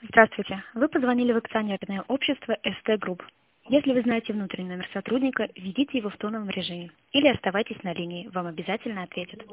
Здравствуйте. Вы позвонили в акционерное общество СТ Групп. Если вы знаете внутренний номер сотрудника, введите его в тоновом режиме или оставайтесь на линии, вам обязательно ответят.